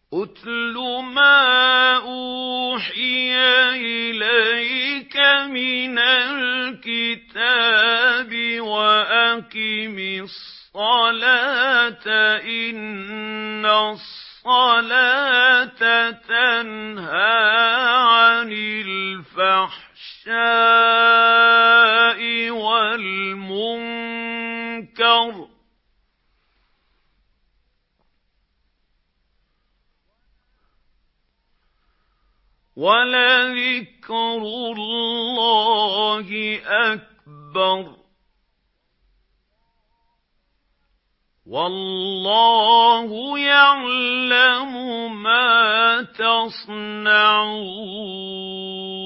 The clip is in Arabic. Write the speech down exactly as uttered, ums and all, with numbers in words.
أُتْلُ مَا أُوحِيَ إِلَيْكَ مِنَ الْكِتَابِ وَأَقِمِ الصَّلَاةَ ۖ إِنَّ الصَّلَاةَ تَنْهَىٰ عَنِ الْفَحْشَاءِ وَالْمُنكَرِ ۗ وَلَذِكْرُ اللَّهِ أَكْبَرُ ۗ وَاللَّهُ يَعْلَمُ مَا تَصْنَعُونَ.